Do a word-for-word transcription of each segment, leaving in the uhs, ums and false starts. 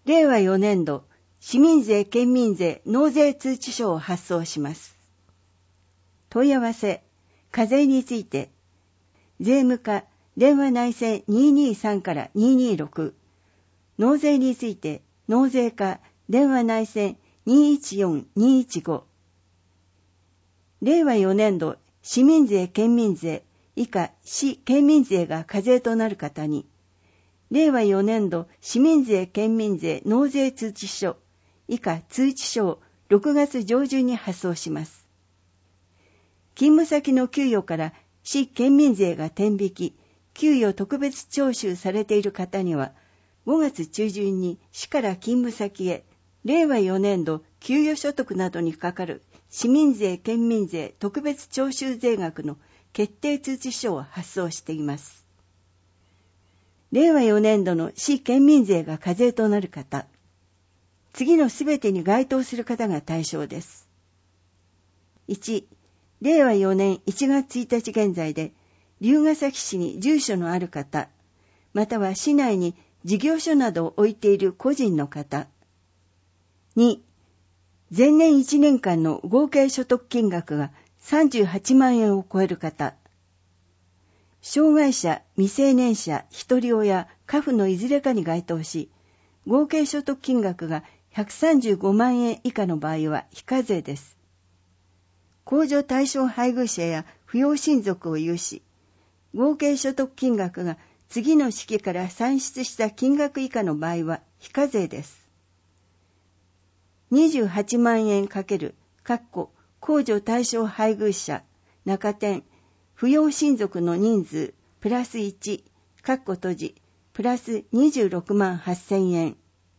れいわよねんど市民税県民税納税通知書を発送します。問い合わせ、課税について、税務課電話内線にーにーさんからにーにーろく、納税について納税課電話内線にーいちよんにーいちご、れいわよねんど市民税県民税以下市県民税が課税となる方に、れいわよねんど市民税県民税納税通知書以下通知書をろくがつ上旬に発送します。勤務先の給与から市県民税が転引き、給与特別徴収されている方には、ごがつ中旬に市から勤務先へ、れいわよねんど給与所得などにかかる市民税県民税特別徴収税額の決定通知書を発送しています。れいわよねんどの市県民税が課税となる方、次のすべてに該当する方が対象です。いち、れいわよねんいちがつついたち現在で、龍ケ崎市に住所のある方、または市内に事業所などを置いている個人の方。に、前年いちねんかんの合計所得金額がさんじゅうはちまんえんを超える方。障害者、未成年者、一人親、家父のいずれかに該当し、合計所得金額がひゃくさんじゅうごまんえん以下の場合は非課税です。控除対象配偶者や扶養親族を有し、合計所得金額が次の式から算出した金額以下の場合は非課税です。にじゅうはちまんえん×、控除対象配偶者、中点、扶養親族の人数、プラスいち、閉じ、プラスにじゅうろくまんはっせんえん。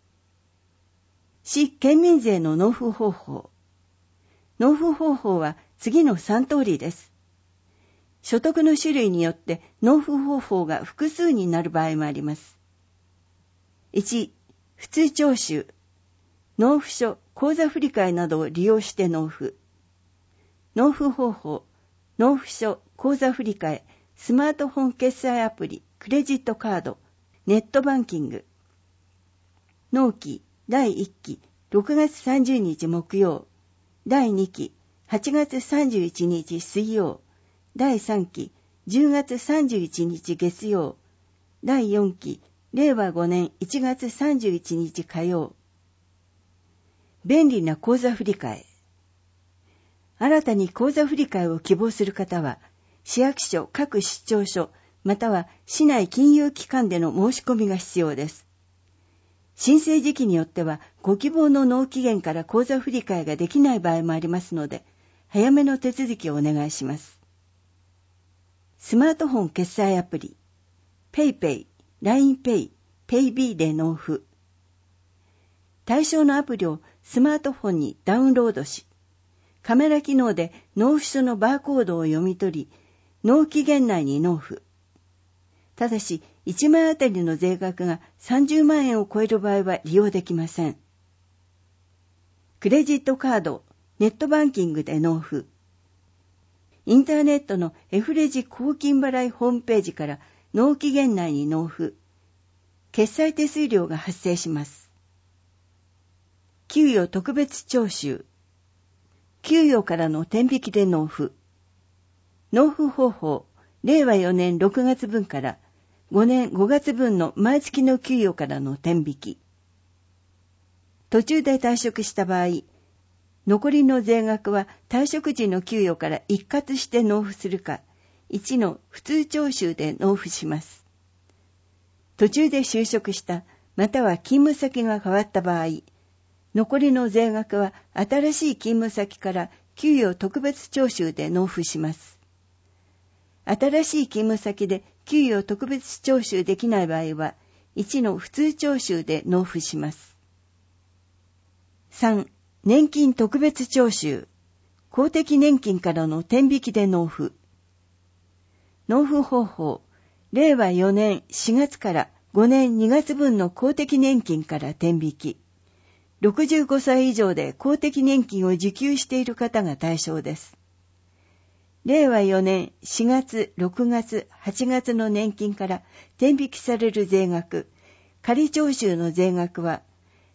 市県民税の納付方法。納付方法は次のさんとおりです。所得の種類によって納付方法が複数になる場合もあります。いち、普通徴収。納付書、口座振替などを利用して納付。納付方法、納付書、口座振替、スマートフォン決済アプリ、クレジットカード、ネットバンキング。納期、だいいっき、ろくがつさんじゅうにち木曜。だいにき、はちがつさんじゅういちにち水曜。だいさんき、じゅうがつさんじゅういちにち月曜。だいよんき、れいわごねんいちがつさんじゅういちにち火曜。便利な口座振替。新たに口座振替を希望する方は、市役所各出張所、または市内金融機関での申し込みが必要です。申請時期によっては、ご希望の納期限から口座振替ができない場合もありますので、早めの手続きをお願いします。スマートフォン決済アプリ、PayPay、ラインペイ、ペイビー で納付。対象のアプリをスマートフォンにダウンロードし、カメラ機能で納付書のバーコードを読み取り、納期限内に納付。ただし、いちまいあたりの税額がさんじゅうまんえんを超える場合は利用できません。クレジットカード、ネットバンキングで納付。インターネットのエフレジ公金払いホームページから納期限内に納付。決済手数料が発生します。給与特別徴収。給与からの転引きで納付。納付方法、れいわよねんろくがつぶんからごねんごがつぶんの毎月の給与からの転引き。途中で退職した場合、残りの税額は退職時の給与から一括して納付するか、いちの普通徴収で納付します。途中で就職した、または勤務先が変わった場合、残りの税額は新しい勤務先から給与特別徴収で納付します。新しい勤務先で給与特別徴収できない場合は、いちの普通徴収で納付します。さん、年金特別徴収。公的年金からの転引きで納付。納付方法、れいわよねんしがつからごねんにがつぶんの公的年金から転引き。ろくじゅうごさい以上で公的年金を受給している方が対象です。れいわよねんしがつ、ろくがつ、はちがつの年金から転引きされる税額、仮徴収の税額は、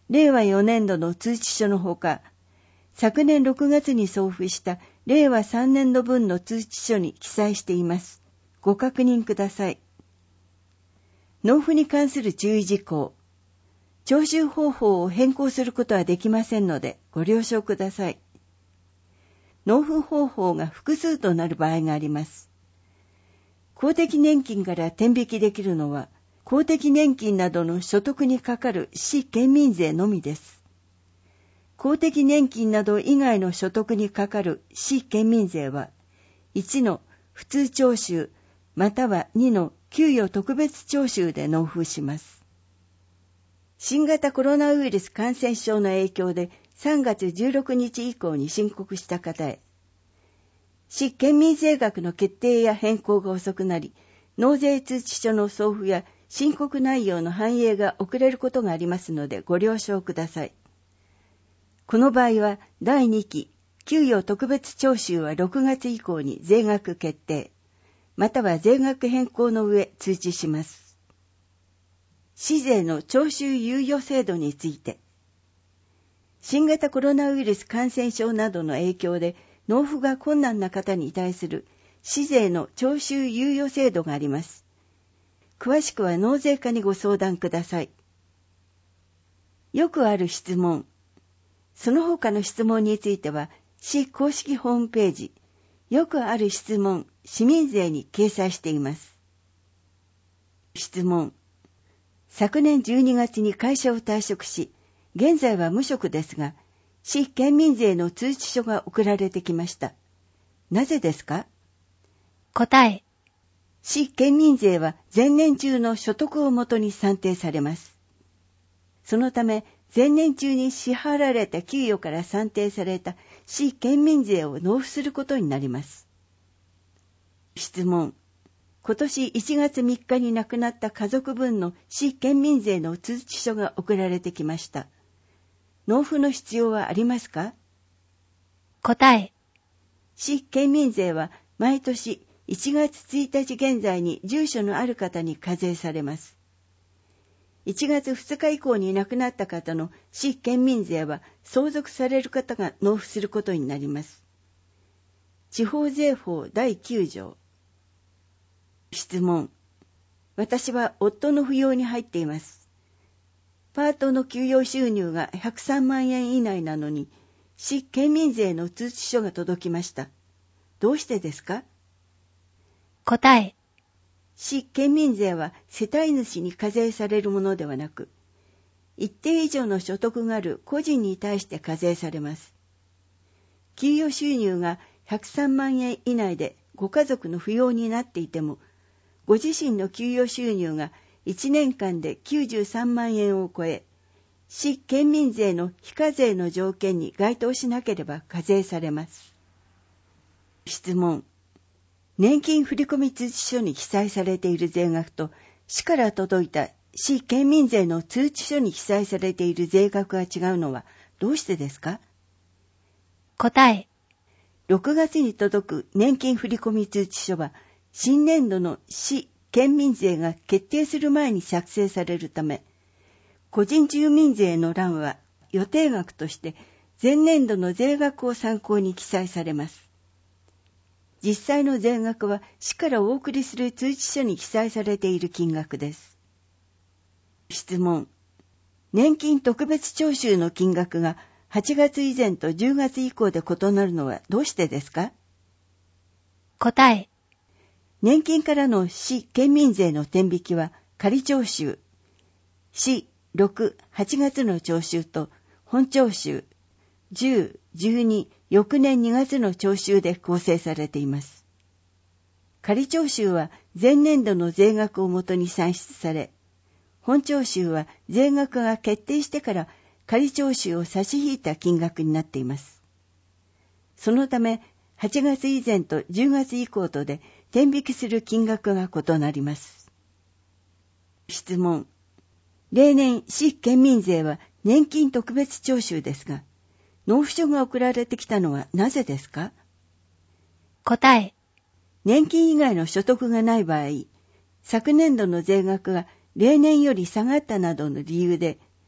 れいわよねんどの通知書のほか、昨年ろくがつに送付したれいわさんねんどぶんの通知書に記載しています。ご確認ください。納付に関する注意事項。徴収方法を変更することはできませんのでご了承ください。納付方法が複数となる場合があります。公的年金から転引きできるのは、公的年金などの所得にかかる市県民税のみです。公的年金など以外の所得にかかる市県民税は、いちの普通徴収、またはにの給与特別徴収で納付します。新型コロナウイルス感染症の影響でさんがつじゅうろくにち以降に申告した方へ、市県民税額の決定や変更が遅くなり、納税通知書の送付や申告内容の反映が遅れることがありますのでご了承ください。この場合はだいにき給与特別徴収はろくがつ以降に税額決定、または税額変更の上通知します。市税の徴収猶予制度について、新型コロナウイルス感染症などの影響で納付が困難な方に対する市税の徴収猶予制度があります。詳しくは納税課にご相談ください。よくある質問。その他の質問については、市公式ホームページ、よくある質問、市民税に掲載しています。質問。昨年じゅうにがつに会社を退職し、現在は無職ですが、市県民税の通知書が送られてきました。なぜですか？ 答え。 市県民税は前年中の所得をもとに算定されます。そのため、前年中に支払われた給与から算定された市県民税を納付することになります。質問。今年いちがつみっかに亡くなった家族分の市県民税の通知書が送られてきました。納付の必要はありますか？ 答え。 市県民税は毎年いちがつついたち現在に住所のある方に課税されます。いちがつふつか以降に亡くなった方の市県民税は相続される方が納付することになります。地方税法だいきゅうじょう。質問。私は夫の扶養に入っています。パートの給与収入がひゃくさんまんえん以内なのに、市県民税の通知書が届きました。どうしてですか？ 答え。 市県民税は世帯主に課税されるものではなく、一定以上の所得がある個人に対して課税されます。給与収入がひゃくさんまんえん以内でご家族の扶養になっていても、ご自身の給与収入がいちねんかんできゅうじゅうさんまんえんを超え、市県民税の非課税の条件に該当しなければ課税されます。質問。年金振込通知書に記載されている税額と、市から届いた市県民税の通知書に記載されている税額が違うのはどうしてですか？ 答え。 ろくがつに届く年金振込通知書は、新年度の市県民税が決定する前に作成されるため、個人住民税の欄は予定額として前年度の税額を参考に記載されます。実際の税額は市からお送りする通知書に記載されている金額です。質問。年金特別徴収の金額がはちがつ以前とじゅうがつ以降で異なるのはどうしてですか？ 答え。 年金からの市県民税の転引きは仮徴収、市ろく、はちがつの徴収と本徴収、じゅう、じゅうに、翌年にがつの徴収で構成されています。仮徴収は前年度の税額をもとに算出され、本徴収は税額が決定してから仮徴収を差し引いた金額になっています。そのため、はちがつ以前とじゅうがつ以降とで転引きする金額が異なります。質問。例年、市県民税は年金特別徴収ですが、納付書が送られてきたのはなぜですか？ 答え。 年金以外の所得がない場合、昨年度の税額が例年より下がったなどの理由で、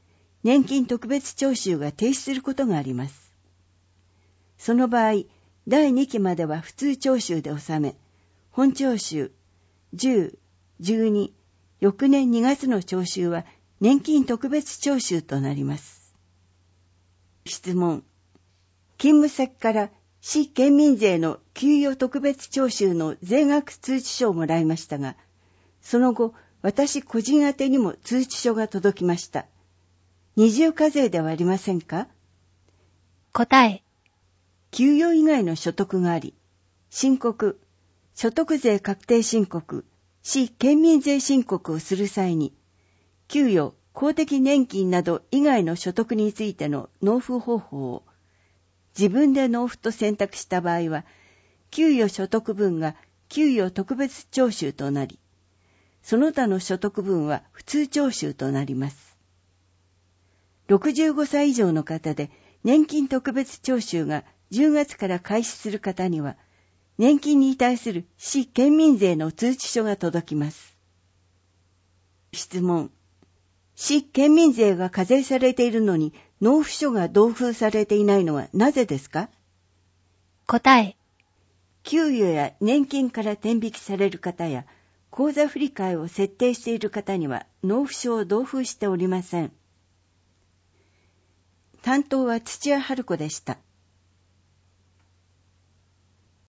年金特別徴収が停止することがあります。その場合、だいにきまでは普通徴収で納め、本徴収、じゅう、じゅうに、翌年にがつの徴収は年金特別徴収となります。質問。勤務先から市県民税の給与特別徴収の税額通知書をもらいましたが、その後、私個人宛てにも通知書が届きました。二重課税ではありませんか？ 答え。 給与以外の所得があり、申告、所得税確定申告、市県民税申告をする際に、給与、公的年金など以外の所得についての納付方法を、自分で納付と選択した場合は、給与所得分が給与特別徴収となり、その他の所得分は普通徴収となります。ろくじゅうごさい以上の方で年金特別徴収がじゅうがつから開始する方には、年金に対する市県民税の通知書が届きます。質問。市県民税が課税されているのに納付書が同封されていないのはなぜですか？ 答え。 給与や年金から転引きされる方や、口座振替を設定している方には納付書を同封しておりません。担当は土屋春子でした。